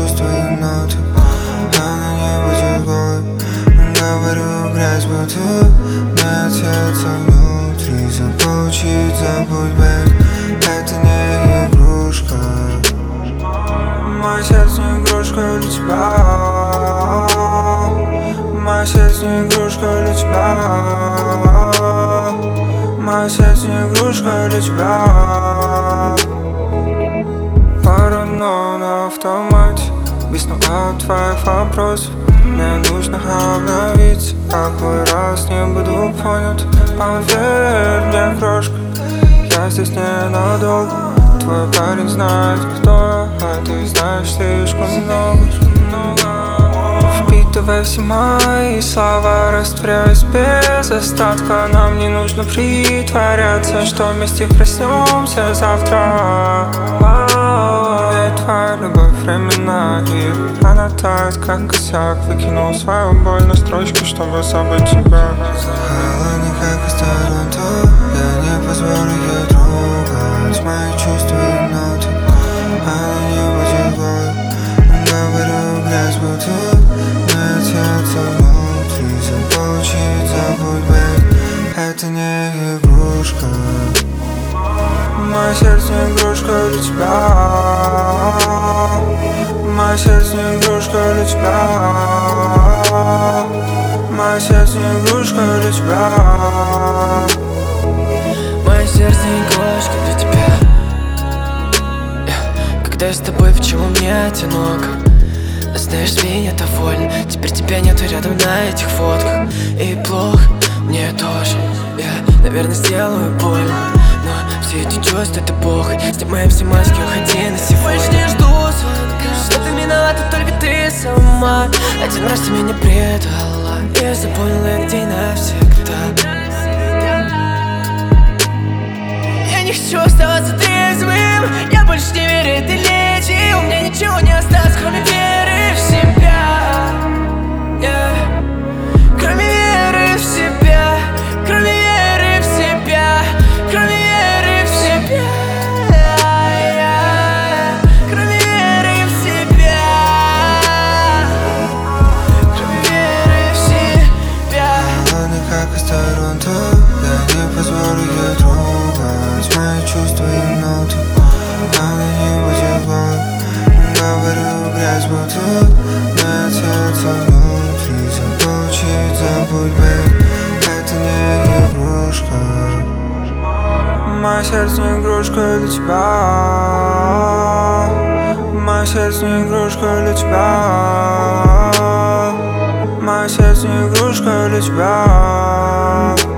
чувствую ноты, она не будет голой. Говорю грязь, будто не отец, внутри заполучить, забудь, бэйб. Это не игрушка. Мое сердце не игрушка для тебя. Мое сердце не игрушка для тебя. Мое сердце не игрушка для тебя. Паранойя на автомате, весну от твоих вопросов. Мне нужно обновиться, какой раз не буду понят. Поверь мне, крошка, я здесь ненадолго. Твой парень знает, кто я, а ты знаешь слишком много. Впитывай все мои слова, растворяясь без остатка. Нам не нужно притворяться, что вместе проснемся завтра. Твоя любовь временная, и она тает, как косяк. Выкинул свою боль на строчку, чтобы забыть тебя. Холодный, как из Торонто, я не позволю ей трогать мои чувства и ноты. Она не будет голой. Говорю грязь, будто не отец, внутри заполучить, забудь, бэйб. Это не игрушка. Мое сердце не игрушка для тебя. Мое сердце не игрушка для тебя. Мое сердце не игрушка для тебя. Мое сердце не игрушка для тебя. Когда я с тобой, почему мне одиноко? Знаешь, мне довольно. Теперь тебя нету рядом на этих фотках. И плохо, мне тоже. Я, наверное, сделаю больно, но все эти чувства — это похоть. Снимаем все маски, уходи на сегодня. Больше не жду звонка, что ты виновата, только ты сама. Один раз ты меня предала, я запомнила этот день навсегда. Я не хочу оставаться трезвым, я больше не верю этой леди. У меня ничего не осталось, кроме веры в себя. Кроме веры в себя, кроме веры в себя, кроме веры в себя, кроме веры в себя, кроме веры в себя. Холодный, как из Торонто, я не позволю ей трогать мои чувства и ноты. Она не будет голой. Говорю грязь, будто не отец, внутри заполучить, забудь, бэйб. Это не игрушка. Мое сердце не игрушка для тебя. Мое сердце не игрушка для тебя. Мое сердце не игрушка для тебя.